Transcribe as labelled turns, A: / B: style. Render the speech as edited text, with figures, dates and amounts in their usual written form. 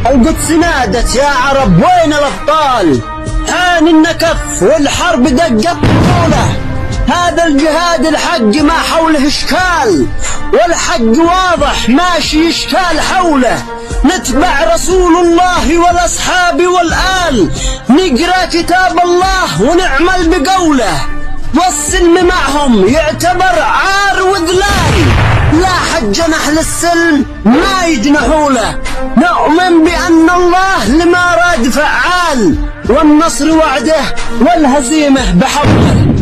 A: القدس نادت يا عرب وين الأبطال، حان النكف والحرب دقت طوله، هذا الجهاد الحق ما حوله إشكال، والحق واضح ماشي يشكال حوله، نتبع رسول الله والأصحاب والآل، نقرأ كتاب الله ونعمل بقوله، والسلم معهم يعتبر عار وذلال، لا حد جنح للسلم ما يجنحوا له، نؤمن بأن الله لما راد فعال، والنصر وعده والهزيمة بحوله.